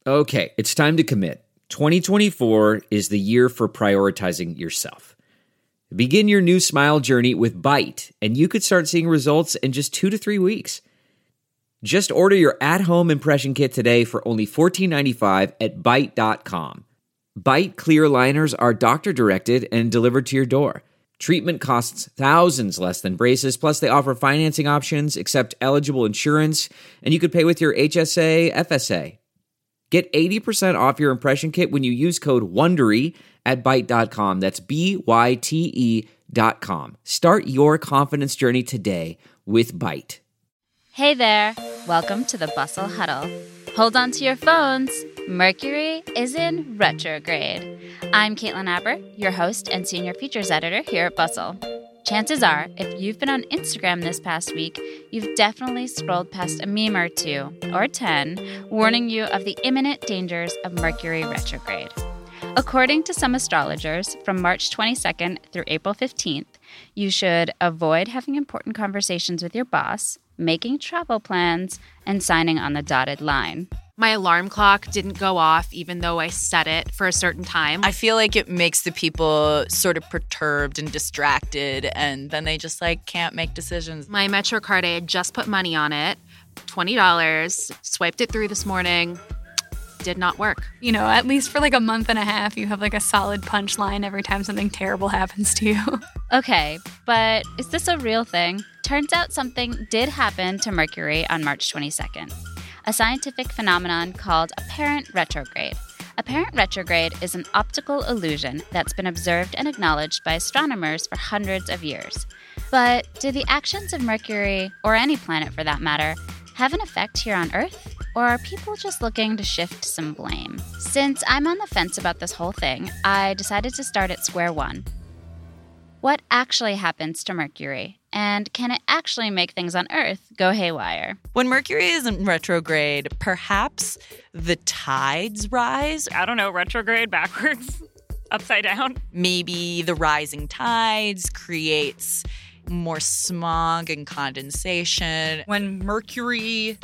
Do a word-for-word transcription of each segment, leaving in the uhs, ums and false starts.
Okay, it's time to commit. twenty twenty-four is the year for prioritizing yourself. Begin your new smile journey with Byte, and you could start seeing results in just two to three weeks. Just order your at-home impression kit today for only fourteen ninety-five at byte dot com. Byte clear aligners are doctor-directed and delivered to your door. Treatment costs thousands less than braces, plus they offer financing options, accept eligible insurance, and you could pay with your H S A, F S A. Get eighty percent off your impression kit when you use code WONDERY at byte dot com. That's B Y T E dot com. Start your confidence journey today with Byte. Hey there. Welcome to the Bustle Huddle. Hold on to your phones. Mercury is in retrograde. I'm Caitlin Aber, your host and senior features editor here at Bustle. Chances are, if you've been on Instagram this past week, you've definitely scrolled past a meme or two, or ten, warning you of the imminent dangers of Mercury retrograde. According to some astrologers, from March twenty-second through April fifteenth, you should avoid having important conversations with your boss, making travel plans, and signing on the dotted line. My alarm clock didn't go off even though I set it for a certain time. I feel like it makes the people sort of perturbed and distracted, and then they just like can't make decisions. My Metro card, I had just put money on it, twenty dollars, swiped it through this morning, did not work. You know, at least for like a month and a half, you have like a solid punchline every time something terrible happens to you. Okay, but is this a real thing? Turns out something did happen to Mercury on March twenty-second. A scientific phenomenon called apparent retrograde. Apparent retrograde is an optical illusion that's been observed and acknowledged by astronomers for hundreds of years. But do the actions of Mercury, or any planet for that matter, have an effect here on Earth? Or are people just looking to shift some blame? Since I'm on the fence about this whole thing, I decided to start at square one. What actually happens to Mercury? And can it actually make things on Earth go haywire? When Mercury is in retrograde, perhaps the tides rise. I don't know, retrograde backwards, upside down. Maybe the rising tides creates more smog and condensation. When Mercury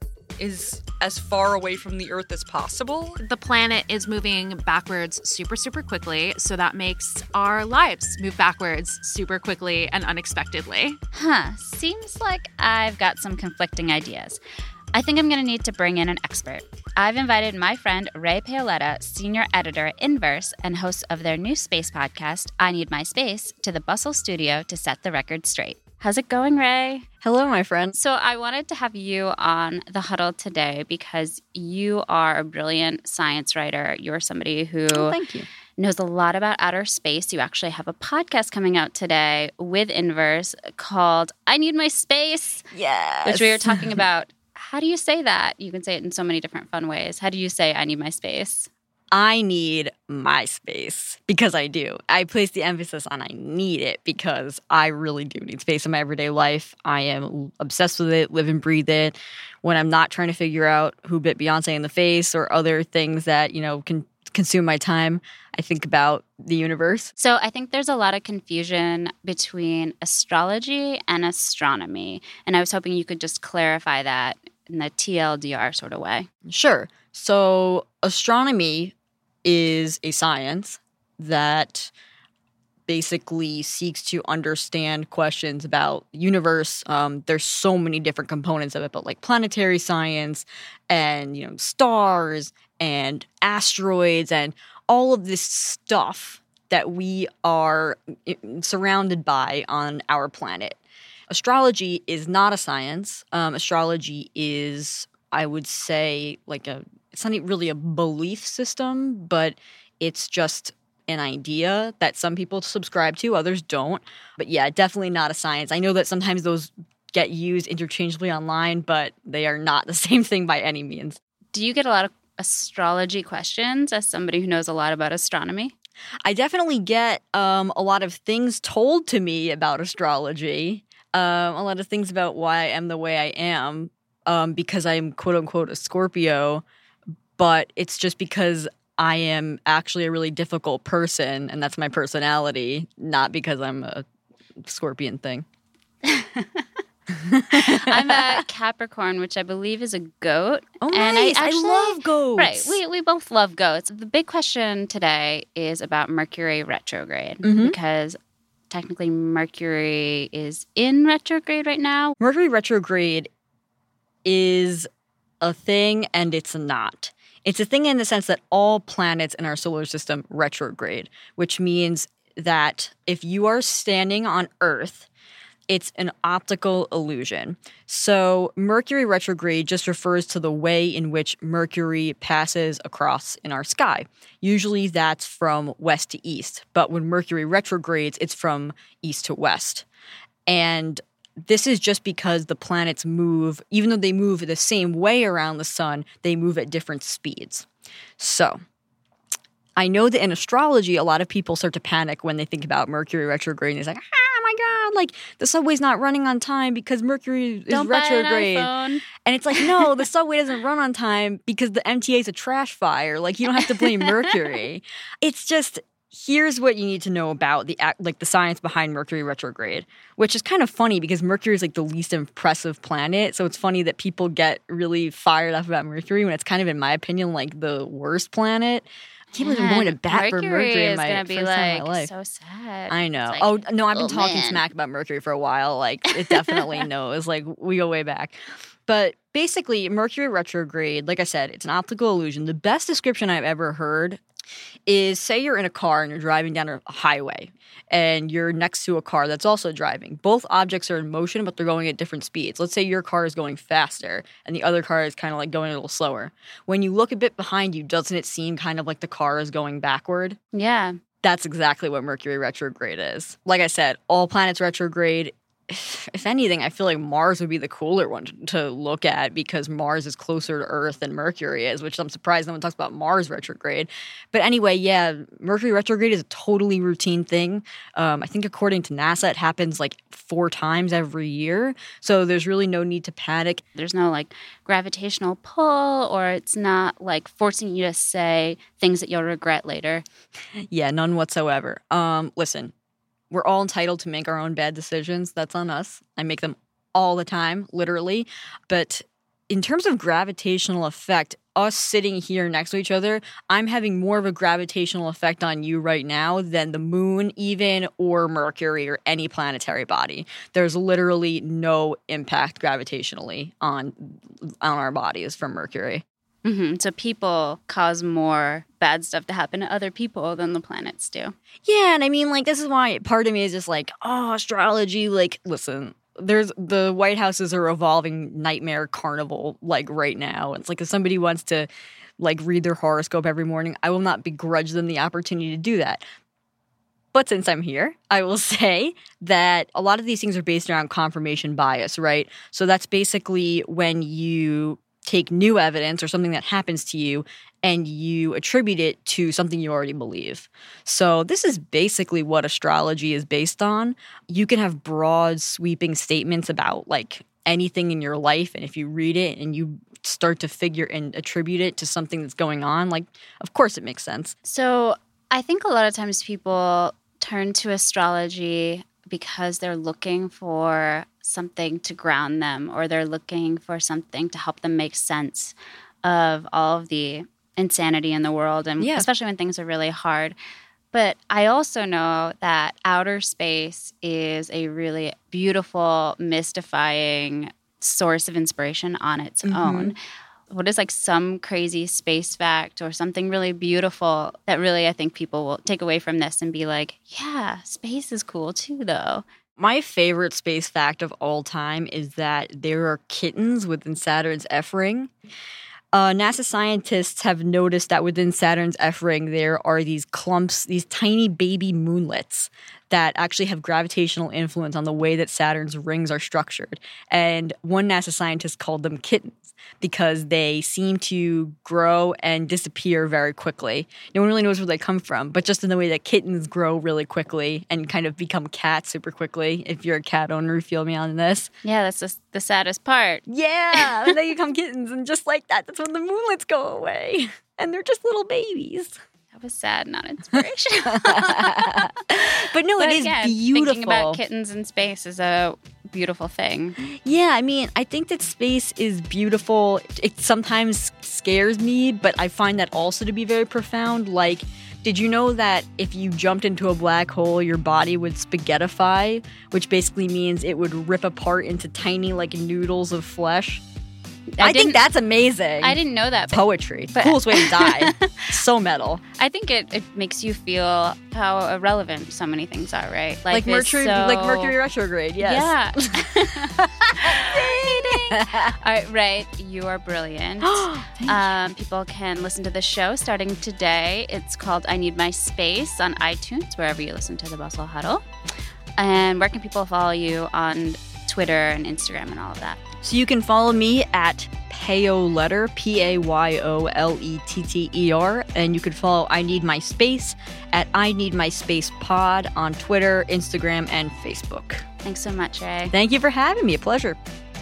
is as far away from the Earth as possible. The planet is moving backwards super, super quickly, so that makes our lives move backwards super quickly and unexpectedly. Huh, seems like I've got some conflicting ideas. I think I'm going to need to bring in an expert. I've invited my friend Ray Paoletta, senior editor at Inverse and host of their new space podcast, I Need My Space, to the Bustle studio to set the record straight. How's it going, Ray? Hello, my friend. So I wanted to have you on the Huddle today because you are a brilliant science writer. You're somebody who oh, thank you. knows a lot about outer space. You actually have a podcast coming out today with Inverse called I Need My Space. Yes. Which we were talking about. How do you say that? You can say it in so many different fun ways. How do you say I need my space? I need my space because I do. I place the emphasis on I need it because I really do need space in my everyday life. I am obsessed with it, live and breathe it. When I'm not trying to figure out who bit Beyonce in the face or other things that, you know, can consume my time, I think about the universe. So I think there's a lot of confusion between astrology and astronomy. And I was hoping you could just clarify that in the T L D R sort of way. Sure. So astronomy is a science that basically seeks to understand questions about the universe. Um, there's so many different components of it, but like planetary science and, you know, stars and asteroids and all of this stuff that we are surrounded by on our planet. Astrology is not a science. Um, astrology is, I would say, like a, it's not really a belief system, but it's just an idea that some people subscribe to, others don't. But yeah, definitely not a science. I know that sometimes those get used interchangeably online, but they are not the same thing by any means. Do you get a lot of astrology questions as somebody who knows a lot about astronomy? I definitely get um, a lot of things told to me about astrology. Um, a lot of things about why I am the way I am um, because I'm quote-unquote a Scorpio, but it's just because I am actually a really difficult person, and that's my personality, not because I'm a scorpion thing. I'm a Capricorn, which I believe is a goat. Oh, and nice. I, actually, I love goats. Right. We, we both love goats. The big question today is about Mercury retrograde Mhm. because technically Mercury is in retrograde right now. Mercury retrograde is a thing and it's not. It's a thing in the sense that all planets in our solar system retrograde, which means that if you are standing on Earth, it's an optical illusion. So Mercury retrograde just refers to the way in which Mercury passes across in our sky. Usually that's from west to east, but when Mercury retrogrades, it's from east to west. And this is just because the planets move, even though they move the same way around the sun, they move at different speeds. So I know that in astrology, a lot of people start to panic when they think about Mercury retrograde. And it's like, ah, my God, like the subway's not running on time because Mercury is Don't retrograde. buy an iPhone. And it's like, no, the subway doesn't run on time because the M T A is a trash fire. Like, you don't have to blame Mercury. It's just, here's what you need to know about the act, like the science behind Mercury retrograde, which is kind of funny because Mercury is like the least impressive planet. So it's funny that people get really fired up about Mercury when it's kind of, in my opinion, like the worst planet. I can't believe I'm going to bat for Mercury in my is first be time like, in my life. So sad. I know. Like, oh, no, I've been oh, talking man. smack about Mercury for a while. Like, it definitely knows. Like, we go way back. But basically, Mercury retrograde, like I said, it's an optical illusion. The best description I've ever heard is, say you're in a car and you're driving down a highway and you're next to a car that's also driving. Both objects are in motion, but they're going at different speeds. Let's say your car is going faster and the other car is kind of like going a little slower. When you look a bit behind you, doesn't it seem kind of like the car is going backward? Yeah. That's exactly what Mercury retrograde is. Like I said, all planets retrograde. If anything, I feel like Mars would be the cooler one to look at because Mars is closer to Earth than Mercury is, which I'm surprised no one talks about Mars retrograde. But anyway, yeah, Mercury retrograde is a totally routine thing. Um, I think according to NASA, it happens like four times every year. So there's really no need to panic. There's no like gravitational pull, or it's not like forcing you to say things that you'll regret later. Yeah, none whatsoever. Um, listen. We're all entitled to make our own bad decisions. That's on us. I make them all the time, literally. But in terms of gravitational effect, us sitting here next to each other, I'm having more of a gravitational effect on you right now than the moon even, or Mercury, or any planetary body. There's literally no impact gravitationally on, on our bodies from Mercury. Mm-hmm. So people cause more bad stuff to happen to other people than the planets do. Yeah, and I mean, like, this is why part of me is just like, oh, astrology, like, listen, there's the White House is a revolving nightmare carnival, like, right now. It's like if somebody wants to, like, read their horoscope every morning, I will not begrudge them the opportunity to do that. But since I'm here, I will say that a lot of these things are based around confirmation bias, right? So that's basically when you take new evidence or something that happens to you and you attribute it to something you already believe. So this is basically what astrology is based on. You can have broad, sweeping statements about like anything in your life, and if you read it and you start to figure and attribute it to something that's going on, like, of course it makes sense. So I think a lot of times people turn to astrology because they're looking for something to ground them, or they're looking for something to help them make sense of all of the insanity in the world, and yeah. especially when things are really hard. But I also know that outer space is a really beautiful, mystifying source of inspiration on its mm-hmm. own. What is like some crazy space fact or something really beautiful that really I think people will take away from this and be like, yeah, space is cool too, though. My favorite space fact of all time is that there are kittens within Saturn's F ring. Uh, NASA scientists have noticed that within Saturn's F ring, there are these clumps, these tiny baby moonlets that actually have gravitational influence on the way that Saturn's rings are structured. And one NASA scientist called them kittens because they seem to grow and disappear very quickly. No one really knows where they come from, but just in the way that kittens grow really quickly and kind of become cats super quickly. If you're a cat owner, feel me on this. Yeah, that's just the saddest part. Yeah, and they become kittens, and just like that, that's when the moonlets go away. And they're just little babies. That was sad, not inspirational. But no, but it is again, beautiful. Thinking about kittens in space is a beautiful thing. Yeah, I mean, I think that space is beautiful. It sometimes scares me, but I find that also to be very profound. Like, did you know that if you jumped into a black hole, your body would spaghettify, which basically means it would rip apart into tiny, like, noodles of flesh? I, I think that's amazing. I didn't know that. But, Poetry. But, Coolest way to die. So metal. I think it, it makes you feel how irrelevant so many things are, right? Life like Mercury, so... like Mercury retrograde. Yes. Yeah. All right, right. You are brilliant. um, people can listen to the show starting today. It's called I Need My Space on iTunes, wherever you listen to the Bustle Huddle. And where can people follow you on Twitter and Instagram and all of that? So you can follow me at Payoletter, P A Y O L E T T E R, and you can follow I Need My Space at I Need My Space Pod on Twitter, Instagram, and Facebook. Thanks so much, Ray. Thank you for having me. A pleasure.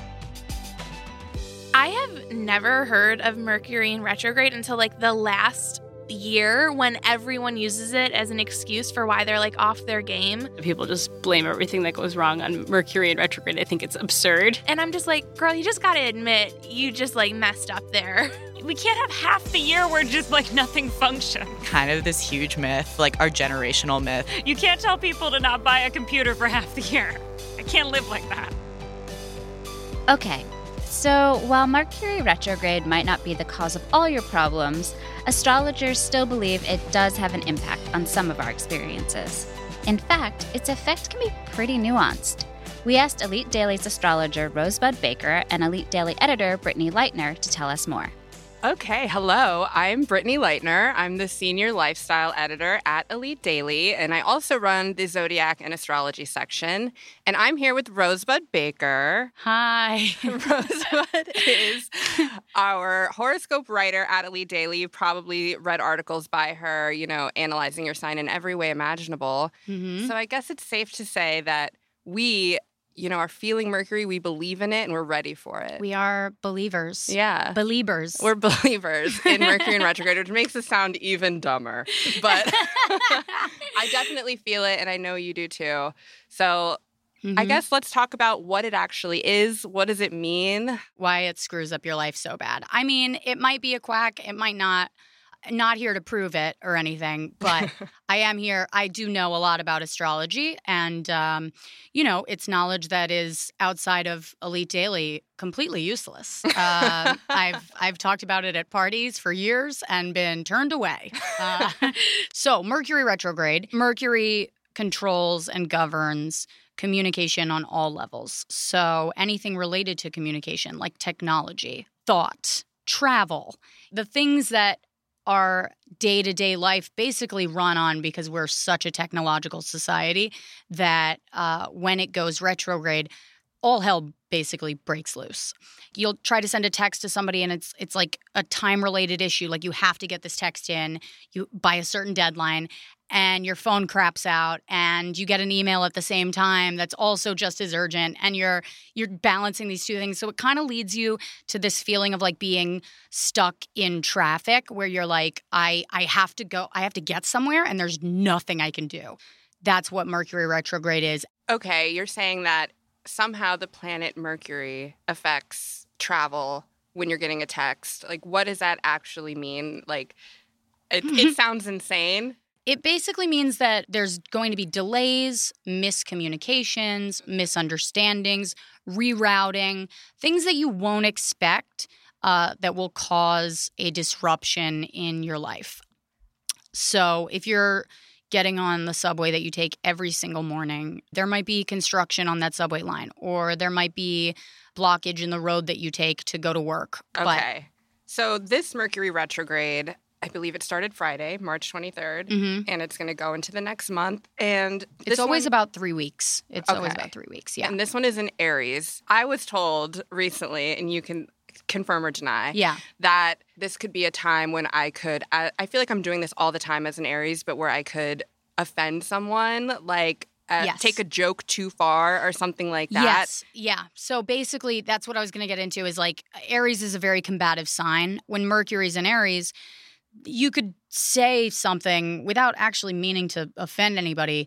I have never heard of Mercury in retrograde until like the last year when everyone uses it as an excuse for why they're like off their game. People just blame everything that goes wrong on Mercury in retrograde. I think it's absurd. And I'm just like, girl, you just gotta admit you just like messed up there. We can't have half the year where just like nothing functions. Kind of this huge myth, like our generational myth. You can't tell people to not buy a computer for half the year. I can't live like that. Okay. So, while Mercury retrograde might not be the cause of all your problems, astrologers still believe it does have an impact on some of our experiences. In fact, its effect can be pretty nuanced. We asked Elite Daily's astrologer Rosebud Baker and Elite Daily editor Brittany Leitner to tell us more. Okay, hello. I'm Brittany Leitner. I'm the senior lifestyle editor at Elite Daily, and I also run the Zodiac and Astrology section. And I'm here with Rosebud Baker. Hi. Rosebud is our horoscope writer at Elite Daily. You've probably read articles by her, you know, analyzing your sign in every way imaginable. Mm-hmm. So I guess it's safe to say that we, you know, are feeling Mercury, we believe in it, and we're ready for it. We are believers. Yeah. Believers. We're believers in Mercury in retrograde, which makes it sound even dumber. But I definitely feel it, and I know you do too. So mm-hmm. I guess let's talk about what it actually is. What does it mean? Why it screws up your life so bad. I mean, it might be a quack. It might not. Not here to prove it or anything, but I am here. I do know a lot about astrology, and, um, you know, it's knowledge that is outside of Elite Daily completely useless. Uh, I've I've talked about it at parties for years and been turned away. Uh, so Mercury retrograde. Mercury controls and governs communication on all levels. So anything related to communication, like technology, thought, travel, the things that our day-to-day life basically run on because we're such a technological society that uh, when it goes retrograde, all hell basically breaks loose. You'll try to send a text to somebody and it's it's like a time-related issue. Like you have to get this text in you by a certain deadline and your phone craps out and you get an email at the same time that's also just as urgent and you're you're balancing these two things. So it kind of leads you to this feeling of like being stuck in traffic where you're like, I I have to go, I have to get somewhere and there's nothing I can do. That's what Mercury retrograde is. Okay, you're saying that somehow the planet Mercury affects travel when you're getting a text. Like, what does that actually mean? Like, it, it sounds insane. It basically means that there's going to be delays, miscommunications, misunderstandings, rerouting, things that you won't expect uh, that will cause a disruption in your life. So if you're getting on the subway that you take every single morning, there might be construction on that subway line, or there might be blockage in the road that you take to go to work. Okay. But, so this Mercury retrograde, I believe it started Friday, March twenty-third, mm-hmm. and it's going to go into the next month. And it's always one, about three weeks. It's okay. always about three weeks, yeah. And this one is in Aries. I was told recently, and you can confirm or deny, yeah. that this could be a time when I could, I, I feel like I'm doing this all the time as an Aries, but where I could offend someone, like uh, yes. take a joke too far or something like that. Yes, yeah. So basically, that's what I was going to get into is like Aries is a very combative sign. When Mercury's in Aries, you could say something without actually meaning to offend anybody.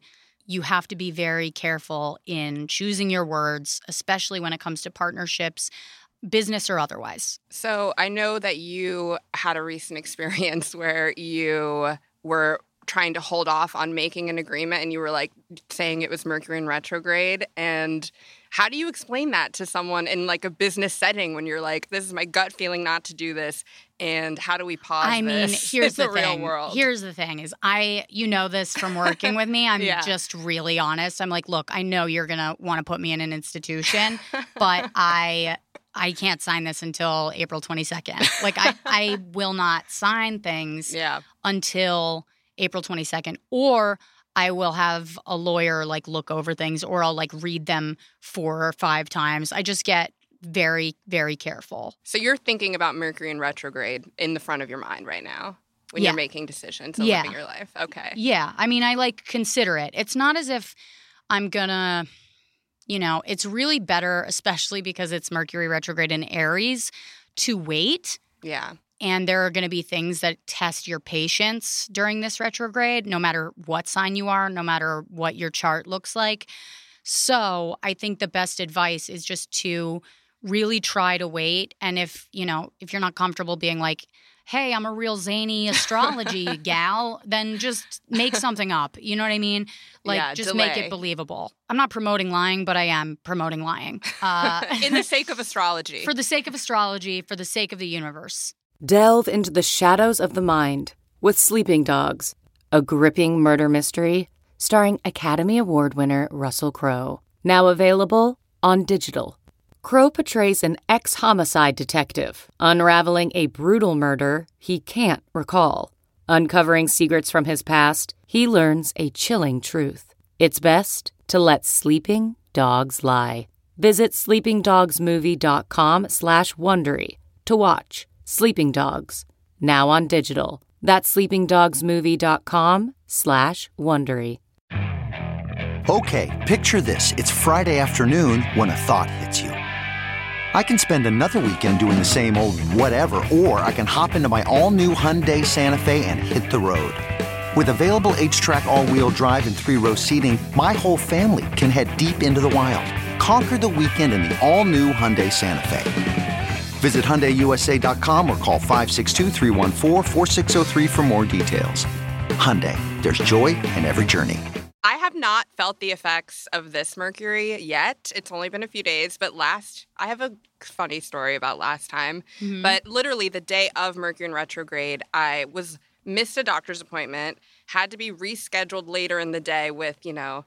you have to be very careful in choosing your words, especially when it comes to partnerships, business or otherwise. So I know that you had a recent experience where you were trying to hold off on making an agreement and you were like saying it was Mercury in retrograde. And how do you explain that to someone in like a business setting when you're like, this is my gut feeling not to do this? And how do we pause I mean, this here's in the, the thing. real world? Here's the thing is I, you know this from working with me. I'm Yeah. just really honest. I'm like, look, I know you're going to want to put me in an institution, but I I can't sign this until April twenty-second. Like I, I will not sign things Yeah. until April twenty-second, or I will have a lawyer like look over things, or I'll like read them four or five times. I just get very, very careful. So you're thinking about Mercury in retrograde in the front of your mind right now when Yeah. you're making decisions and Yeah. living your life. Okay. Yeah. I mean, I like consider it. It's not as if I'm gonna, you know, it's really better, especially because it's Mercury retrograde in Aries, to wait. Yeah. And there are going to be things that test your patience during this retrograde, no matter what sign you are, no matter what your chart looks like. So I think the best advice is just to really try to wait. And if, you know, if you're not comfortable being like, hey, I'm a real zany astrology gal, then just make something up. You know what I mean? Like, Yeah, just make delay. it believable. I'm not promoting lying, but I am promoting lying. Uh, In the sake of astrology. for the sake of astrology, for the sake of the universe. Delve into the shadows of the mind with Sleeping Dogs, a gripping murder mystery starring Academy Award winner Russell Crowe. Now available on digital. Crowe portrays an ex-homicide detective unraveling a brutal murder he can't recall. Uncovering secrets from his past, he learns a chilling truth. It's best to let sleeping dogs lie. Visit sleepingdogsmovie.com slash Wondery to watch Sleeping Dogs, now on digital. That's sleepingdogsmovie.com slash Wondery. Okay, picture this. It's Friday afternoon when a thought hits you. I can spend another weekend doing the same old whatever, or I can hop into my all-new Hyundai Santa Fe and hit the road. With available H-Track all-wheel drive and three-row seating, my whole family can head deep into the wild. Conquer the weekend in the all-new Hyundai Santa Fe. Visit Hyundai U S A dot com or call five six two, three one four, four six zero three for more details. Hyundai, there's joy in every journey. I have not felt the effects of this Mercury yet. It's only been a few days, but last, I have a funny story about last time. Mm-hmm. But literally the day of Mercury in retrograde, I was missed a doctor's appointment, had to be rescheduled later in the day with, you know,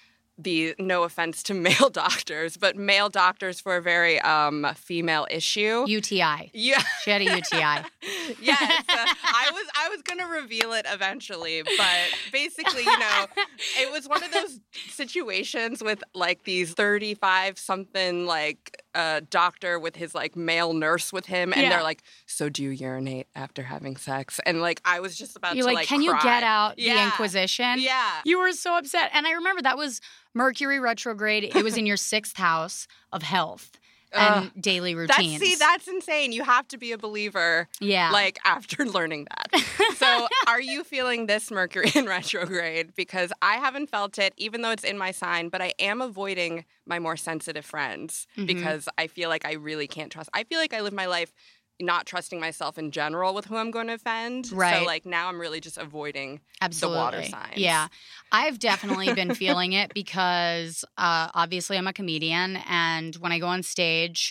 the no offense to male doctors, but male doctors for a very um, female issue. U T I. Yeah. She had a U T I. Yes, uh, I was I was gonna reveal it eventually, but basically, you know, it was one of those situations with like these thirty-five something like uh, doctor with his like male nurse with him, and Yeah. they're like, "So do you urinate after having sex?" And like I was just about You're to like, like, can you cry. get out the Yeah. Inquisition? Yeah. You were so upset. And I remember that was Mercury retrograde. It was in your sixth house of health and Ugh. daily That's routines. see, that's insane. You have to be a believer. Yeah. Like after learning that. So are you feeling this Mercury in retrograde? Because I haven't felt it, even though it's in my sign, but I am avoiding my more sensitive friends Mhm. because I feel like I really can't trust. I feel like I live my life not trusting myself in general with who I'm going to offend. Right. So like now I'm really just avoiding Absolutely. the water signs. Yeah. I've definitely been feeling it because uh, obviously I'm a comedian. And when I go on stage,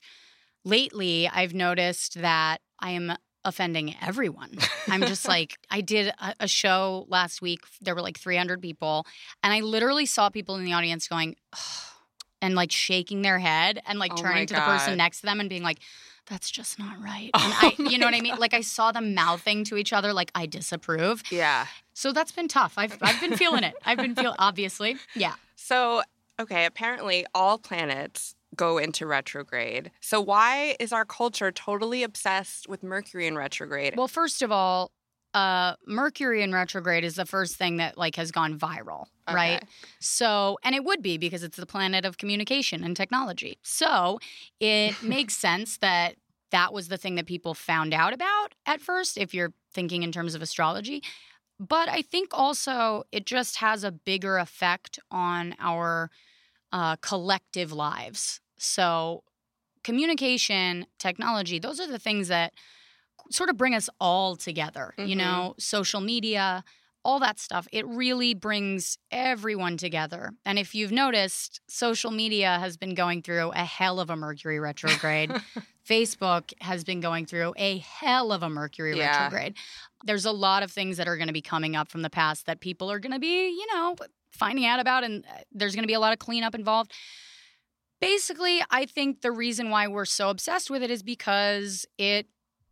lately I've noticed that I am offending everyone. I'm just like, I did a, a show last week. There were like three hundred people. And I literally saw people in the audience going, ugh, and like shaking their head and like Oh turning my to the person God. next to them and being like, that's just not right. And I, you know what I mean? Like I saw them mouthing to each other like I disapprove. Yeah. So that's been tough. I've I've been feeling it. I've been feeling obviously. Yeah. So, okay, apparently all planets go into retrograde. So why is our culture totally obsessed with Mercury in retrograde? Well, first of all, uh, Mercury in retrograde is the first thing that like has gone viral, right? Okay. So, and it would be because it's the planet of communication and technology. So it makes sense that that was the thing that people found out about at first, if you're thinking in terms of astrology. but I think also it just has a bigger effect on our uh, collective lives. So communication, technology, those are the things that sort of bring us all together. Mm-hmm. You know, social media, all that stuff. It really brings everyone together. And if you've noticed, social media has been going through a hell of a Mercury retrograde. Facebook has been going through a hell of a Mercury yeah. retrograde. There's a lot of things that are going to be coming up from the past that people are going to be, you know, finding out about, and there's going to be a lot of cleanup involved. Basically, I think the reason why we're so obsessed with it is because it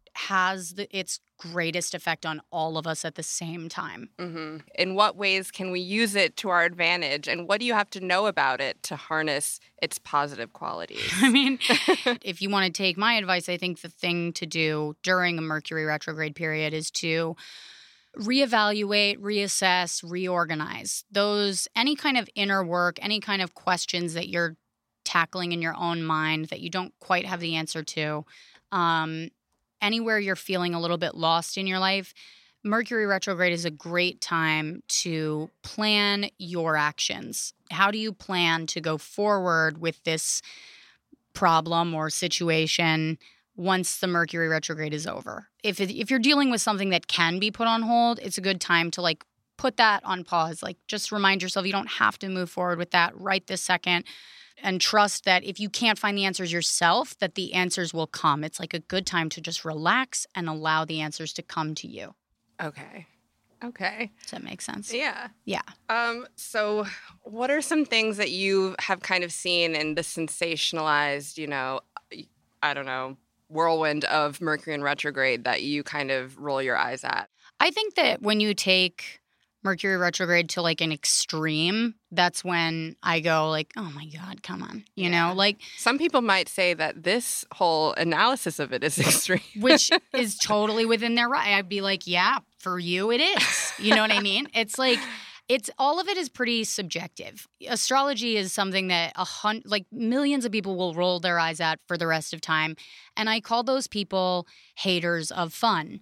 has the, its greatest effect on all of us at the same time. Mm-hmm. In what ways can we use it to our advantage? And what do you have to know about it to harness its positive qualities? I mean, if you want to take my advice, I think the thing to do during a Mercury retrograde period is to reevaluate, reassess, reorganize. Those, any kind of inner work, any kind of questions that you're tackling in your own mind that you don't quite have the answer to, um, anywhere you're feeling a little bit lost in your life, Mercury retrograde is a great time to plan your actions. How do you plan to go forward with this problem or situation once the Mercury retrograde is over? If it, if you're dealing with something that can be put on hold, it's a good time to like put that on pause. Like just remind yourself you don't have to move forward with that right this second. And trust that if you can't find the answers yourself, that the answers will come. It's like a good time to just relax and allow the answers to come to you. Okay. Okay. Does that make sense? Yeah. Yeah. Um, so what are some things that you have kind of seen in the sensationalized, you know, I don't know, whirlwind of Mercury in retrograde that you kind of roll your eyes at? I think that when you take Mercury retrograde to like an extreme, that's when I go like, oh my God, come on. You yeah. know, like some people might say that this whole analysis of it is extreme. Which is totally within their right. I'd be like, yeah, for you it is. You know what I mean? It's like, it's all of it is pretty subjective. Astrology is something that a hun- like millions of people will roll their eyes at for the rest of time. And I call those people haters of fun.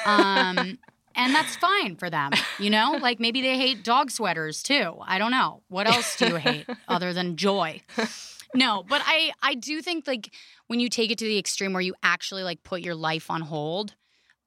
Um And that's fine for them, you know? Like maybe they hate dog sweaters too. I don't know. What else do you hate other than joy? No, but I, I do think like when you take it to the extreme where you actually like put your life on hold,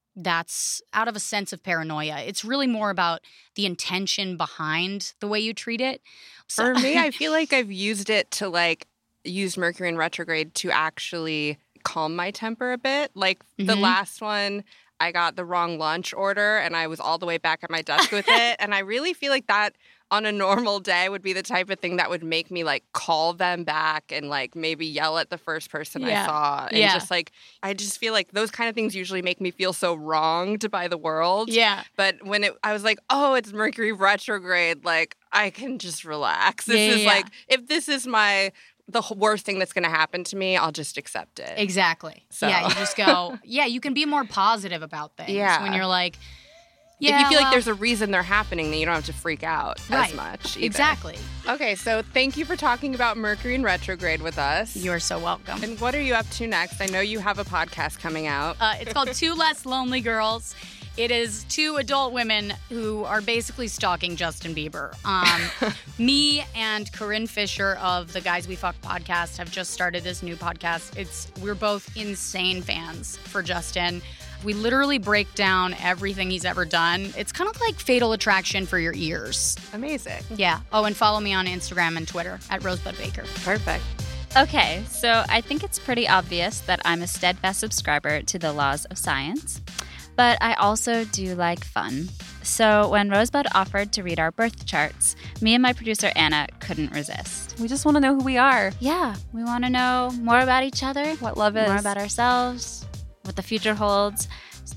that's out of a sense of paranoia. It's really more about the intention behind the way you treat it. So- For me, I feel like I've used it to like use Mercury in retrograde to actually calm my temper a bit. Like the mm-hmm. last one, I got the wrong lunch order and I was all the way back at my desk with it. And I really feel like that on a normal day would be the type of thing that would make me like call them back and like maybe yell at the first person yeah. I saw. And yeah. just like, I just feel like those kind of things usually make me feel so wronged by the world. Yeah. But when it, I was like, oh, it's Mercury retrograde, like I can just relax. This yeah, is yeah. like, if this is my... the worst thing that's going to happen to me, I'll just accept it. Exactly. So. Yeah, you just go, yeah, you can be more positive about things yeah. when you're like, yeah, if you feel well, like there's a reason they're happening, then you don't have to freak out right. as much either. Exactly. Okay, so thank you for talking about Mercury in retrograde with us. You're so welcome. And what are you up to next? I know you have a podcast coming out. Uh, it's called Two Less Lonely Girls. It is two adult women who are basically stalking Justin Bieber. Um, me and Corinne Fisher of the Guys We Fuck podcast have just started this new podcast. It's we're both insane fans for Justin. We literally break down everything he's ever done. It's kind of like Fatal Attraction for your ears. Amazing. Yeah. Oh, and follow me on Instagram and Twitter at Rosebud Baker. Perfect. Okay, so I think it's pretty obvious that I'm a steadfast subscriber to the laws of science. But I also do like fun. So when Rosebud offered to read our birth charts, me and my producer Anna couldn't resist. We just want to know who we are. Yeah, we want to know more about each other. What love is. More about ourselves, what the future holds.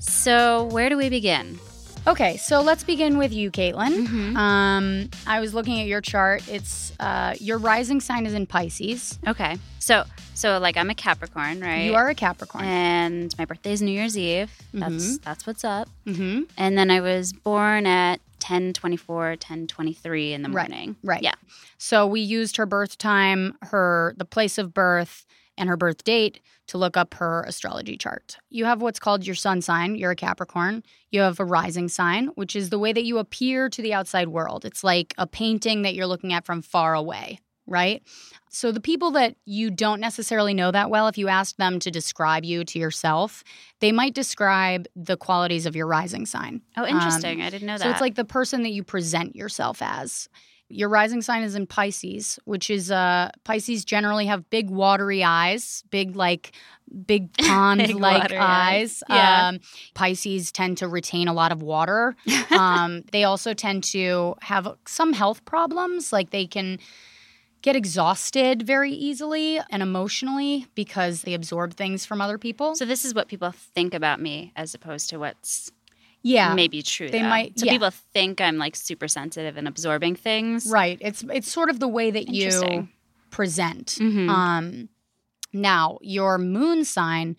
So where do we begin? Okay, so let's begin with you, Caitlin. Mm-hmm. Um, I was looking at your chart. It's uh, your rising sign is in Pisces. Okay, so so like I'm a Capricorn, right? You are a Capricorn, and my birthday is New Year's Eve. That's Mm-hmm. that's what's up. Mm-hmm. And then I was born at ten twenty-four, ten twenty-three in the Right, morning. right. Yeah. So we used her birth time, her the place of birth, and her birth date to look up her astrology chart. You have what's called your sun sign. You're a Capricorn. You have a rising sign, which is the way that you appear to the outside world. It's like a painting that you're looking at from far away, right? So the people that you don't necessarily know that well, if you ask them to describe you to yourself, they might describe the qualities of your rising sign. Oh, interesting. Um, I didn't know that. So it's like the person that you present yourself as. Your rising sign is in Pisces, which is uh, Pisces generally have big watery eyes, big like big pond-like eyes. Yeah. Um, Pisces tend to retain a lot of water. um, they also tend to have some health problems, like they can get exhausted very easily and emotionally because they absorb things from other people. So this is what people think about me as opposed to what's yeah, maybe true. They though. might. So yeah. people think I'm like super sensitive and absorbing things. Right. It's it's sort of the way that you present. Mm-hmm. Um, now, your moon sign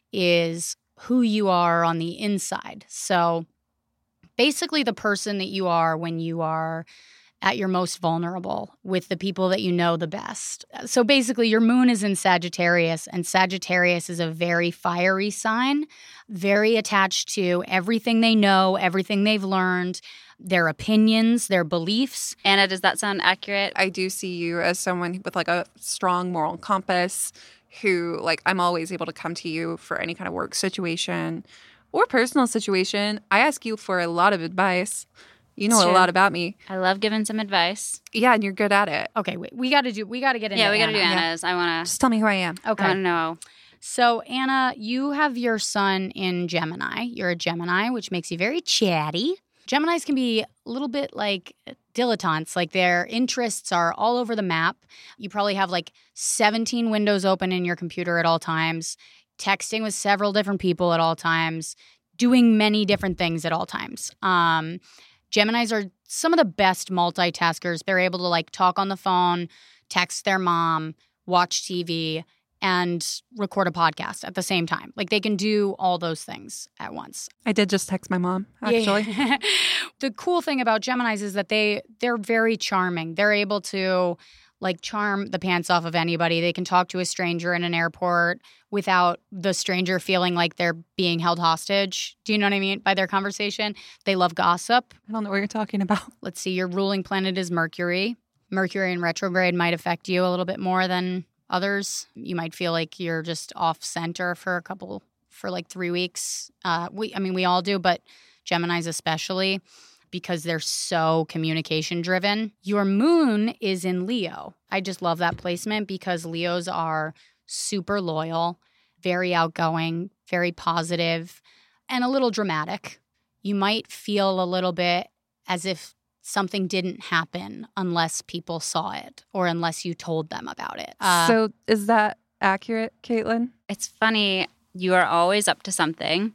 is who you are on the inside. So basically the person that you are when you are at your most vulnerable with the people that you know the best. So basically your moon is in Sagittarius, and Sagittarius is a very fiery sign, very attached to everything they know, everything they've learned, their opinions, their beliefs. Anna, does that sound accurate? I do see you as someone with like a strong moral compass who like I'm always able to come to you for any kind of work situation or personal situation. I ask you for a lot of advice. You know It's a true. lot about me. I love giving some advice. Yeah, and you're good at it. Okay, wait. We got to do we got to get into Yeah, we got to do Anna. Anna's. I want to Just tell me who I am. Okay. I want to know. So, Anna, you have your sun in Gemini. You're a Gemini, which makes you very chatty. Geminis can be a little bit like dilettantes, like their interests are all over the map. You probably have like seventeen windows open in your computer at all times, texting with several different people at all times, doing many different things at all times. Um, Geminis are some of the best multitaskers. They're able to like talk on the phone, text their mom, watch T V, and record a podcast at the same time. Like they can do all those things at once. I did just text my mom, actually. Yeah. The cool thing about Geminis is that they they're very charming. They're able to like charm the pants off of anybody. They can talk to a stranger in an airport without the stranger feeling like they're being held hostage. Do you know what I mean by their conversation? They love gossip. I don't know what you're talking about. Let's see. Your ruling planet is Mercury. Mercury in retrograde might affect you a little bit more than others. You might feel like you're just off center for a couple, for like three weeks. Uh, we, I mean, we all do, but Geminis especially, because they're so communication driven. Your moon is in Leo. I just love that placement because Leos are super loyal, very outgoing, very positive, and a little dramatic. You might feel a little bit as if something didn't happen unless people saw it or unless you told them about it. Uh, so is that accurate, Caitlin? It's funny. You are always up to something.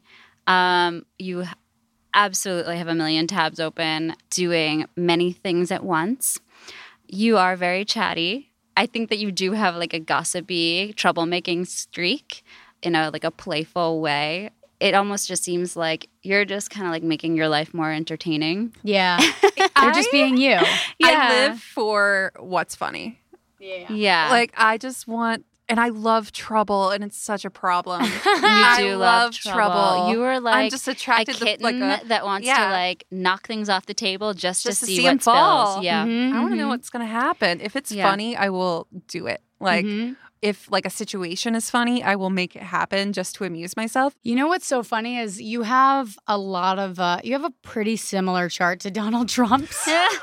Um, you absolutely have a million tabs open, doing many things at once. You are very chatty. I think that you do have like a gossipy, troublemaking streak in a like a playful way. It almost just seems like you're just kind of like making your life more entertaining. Yeah. You're just being you. Yeah. I live for what's funny. Yeah. Yeah. Like I just want, and I love trouble, and it's such a problem. You I do love love trouble. trouble. You are like I'm just attracted a to kitten like a, that wants yeah. to like knock things off the table just, just to to see, see what him fall. spills. Yeah. Mhm, I want to mhm. know what's going to happen. If it's Yeah. funny, I will do it. Like Mhm. if like a situation is funny, I will make it happen just to amuse myself. You know what's so funny is you have a lot of uh, you have a pretty similar chart to Donald Trump's.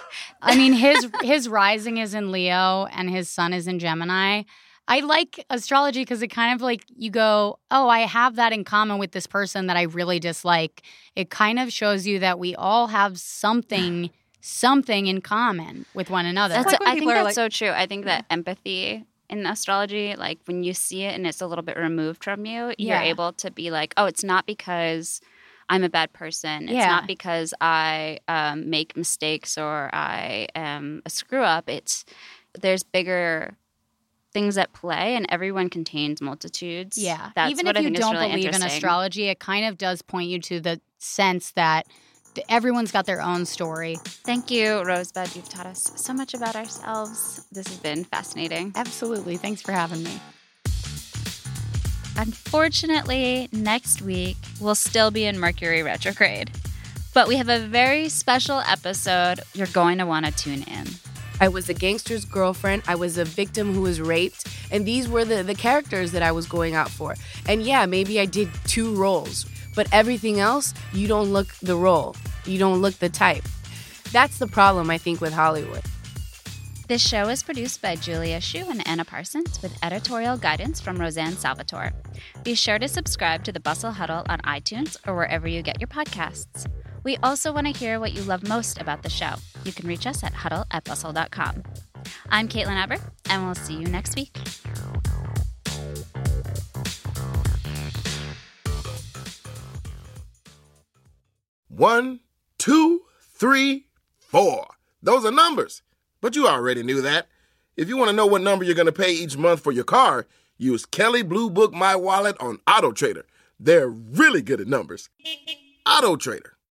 I mean, his his rising is in Leo and his sun is in Gemini. I like astrology because it kind of like you go, oh, I have that in common with this person that I really dislike. It kind of shows you that we all have something something in common with one another. That's like when I think people are that's like- so true. I think that empathy in astrology, like when you see it and it's a little bit removed from you, Yeah. you're able to be like, oh, it's not because I'm a bad person. It's Yeah. not because I um, make mistakes or I am a screw up. It's there's bigger things at play, and everyone contains multitudes. Yeah. That's Even what if I you think is don't really believe in interesting. astrology, it kind of does point you to the sense that th- everyone's got their own story. Thank you, Rosebud. You've taught us so much about ourselves. This has been fascinating. Absolutely. Thanks for having me. Unfortunately, next week we'll still be in Mercury retrograde. But we have a very special episode you're going to want to tune in. I was a gangster's girlfriend. I was a victim who was raped. And these were the, the characters that I was going out for. And yeah, maybe I did two roles. But everything else, you don't look the role. You don't look the type. That's the problem, I think, with Hollywood. This show is produced by Julia Shu and Anna Parsons with editorial guidance from Roseanne Salvatore. Be sure to subscribe to the Bustle Huddle on iTunes or wherever you get your podcasts. We also want to hear what you love most about the show. You can reach us at huddle at bustle dot com. I'm Caitlin Aber, and we'll see you next week. One, two, three, four. Those are numbers. But you already knew that. If you want to know what number you're going to pay each month for your car, use Kelley Blue Book My Wallet on AutoTrader. They're really good at numbers. AutoTrader.